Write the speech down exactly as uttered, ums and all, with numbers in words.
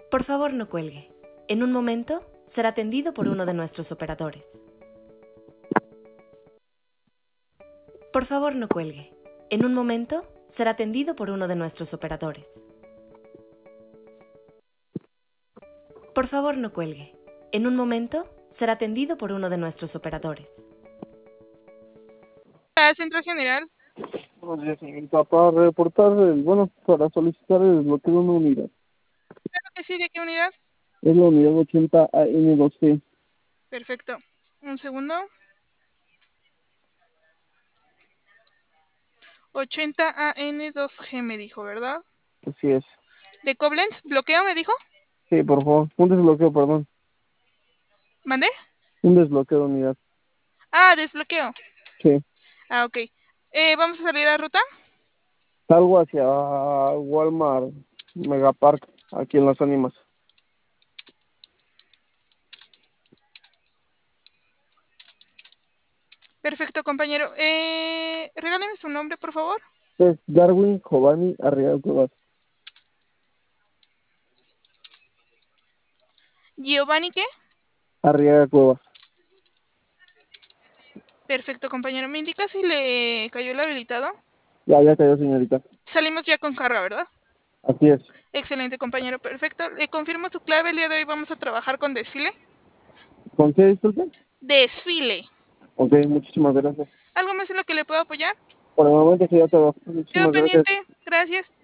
Por favor, no cuelgue. En un momento será atendido por uno de nuestros operadores. Por favor, no cuelgue. En un momento será atendido por uno de nuestros operadores. Por favor, no cuelgue. En un momento será atendido por uno de nuestros operadores. Ah, Centro General. Buenos días, señorita. Para reportar, el, bueno, para solicitar el desbloqueo de una unidad. Claro que sí, ¿de qué unidad? Es la unidad ochenta A N dos G. Perfecto. Un segundo. ochenta A N dos G me dijo, ¿verdad? Así es. ¿De Koblenz? ¿Bloqueo me dijo? Sí, por favor. Un desbloqueo, perdón. ¿Mandé? Un desbloqueo de unidad. Ah, desbloqueo. Sí. Ah, ok. Eh, ¿Vamos a salir a ruta? Salgo hacia Walmart Megapark, aquí en Las Ánimas. Perfecto, compañero. Eh, regáleme su nombre, por favor. Es Darwin Giovanni Arriaga Cuevas. ¿Giovanni qué? Arriaga Cuevas. Perfecto, compañero. ¿Me indica si le cayó el habilitado? Ya, ya cayó, señorita. Salimos ya con carga, ¿verdad? Así es. Excelente, compañero. Perfecto. Le confirmo su clave. El día de hoy vamos a trabajar con desfile. ¿Con qué, disculpe? Desfile. Ok, muchísimas gracias. ¿Algo más en lo que le puedo apoyar? Por el momento sería todo. Quedo Muchísimas gracias. pendiente. Gracias.